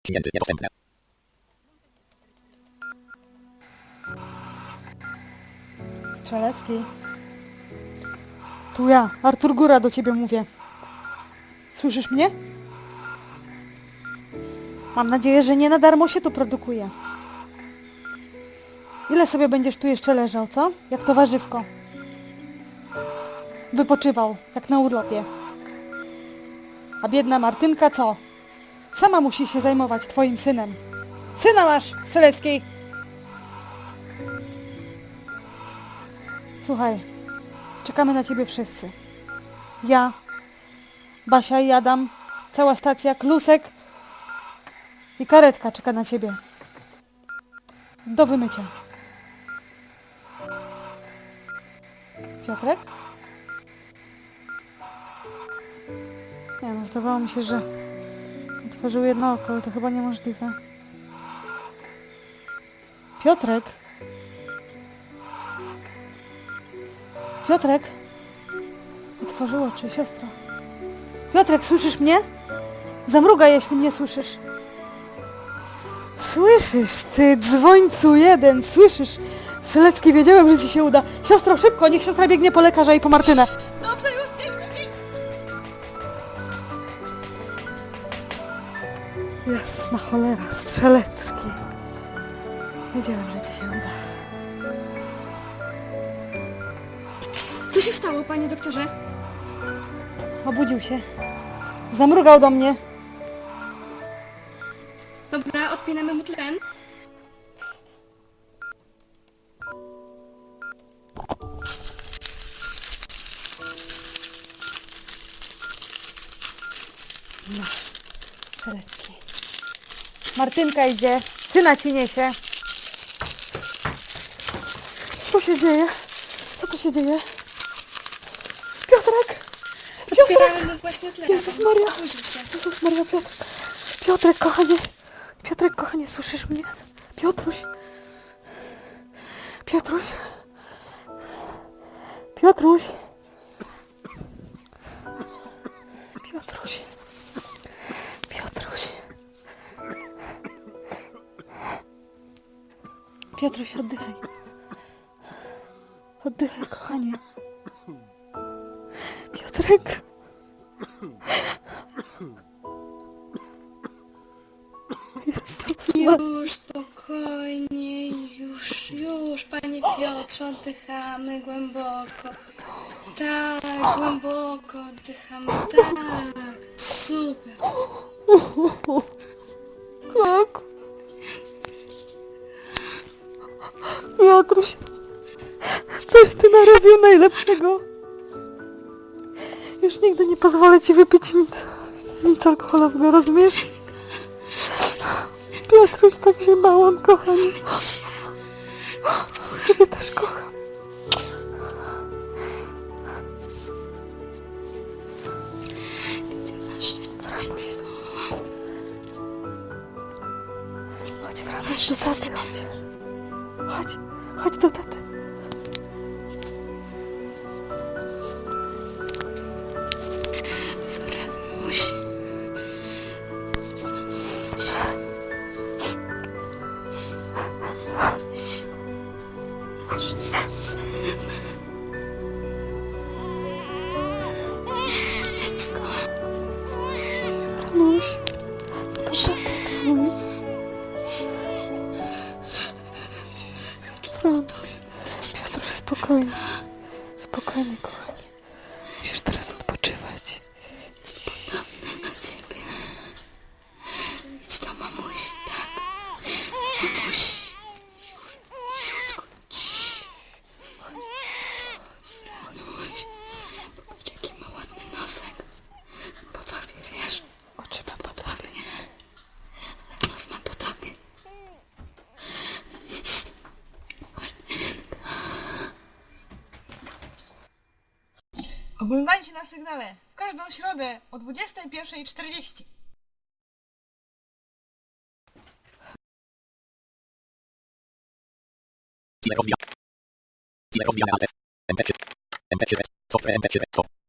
Klienty niedostępne. Strzelecki. Tu ja, Artur Góra, do ciebie mówię. Słyszysz mnie? Mam nadzieję, że nie na darmo się tu produkuje. Ile sobie będziesz tu jeszcze leżał, co? Jak to warzywko. Wypoczywał, jak na urlopie. A biedna Martynka co? Sama musi się zajmować twoim synem. Syna masz, Strzelecki! Słuchaj, czekamy na ciebie wszyscy. Ja, Basia i Adam, cała stacja, Klusek i karetka czeka na ciebie. Do wymycia. Piotrek? Nie no, zdawało mi się, że otworzył jedno oko, ale to chyba niemożliwe. Piotrek? Piotrek? Otworzył oczy, siostro. Piotrek, słyszysz mnie? Zamrugaj, jeśli mnie słyszysz. Słyszysz, ty dzwońcu jeden, słyszysz? Strzelecki, wiedziałem, że ci się uda. Siostro, szybko, niech siostra biegnie po lekarza i po Martynę. Dobrze, już biegnę. Jasna cholera, Strzelecki. Wiedziałem, że ci się uda. Co się stało, panie doktorze? Obudził się. Zamrugał do mnie. Dobra, odpinamy mu tlen. No, Strzelecki. Martynka idzie. Syna ci niesie. Co tu się dzieje? Co tu się dzieje? Piotrek! Odpinamy mu właśnie tlen. Jezus Maria! Obudził się. Jezus Maria, Piotr. Piotrek, kochanie. Piotrek, kochanie, słyszysz mnie? Piotruś. Piotruś. Piotruś. Piotruś. Piotruś. Piotruś, oddychaj. Oddychaj, kochanie. Piotrek. Jezus Maria. Już, spokojnie, już, panie Piotrze, oddychamy głęboko. Tak, głęboko oddychamy, tak, super. Jak? Piotruś, coś ty narobił najlepszego. Już nigdy nie pozwolę ci wypić nic alkoholowego, rozumiesz? Piotruś, tak się bałam, kochanie. Ciebie też kocham. Wracaj. Chodź, wracaj do taty, chodź. Chodź do taty. Musi. Dziecko. Nuś, to taty dzwoni. Piotruś, spokojnie. Spokojnie, kochanie. Musisz teraz odpoczywać. Na ciebie. Idź do mamusi, tak? Mamusi. Ciutko. Chodź. Popatrz, jaki ma ładny nosek. Po tobie, wiesz? Oczy ma po tobie. Nos ma po tobie. Oglądajcie na sygnale w każdą środę o 21:40. Źle rozwijane ATF. MP3. MP3. Software MP3.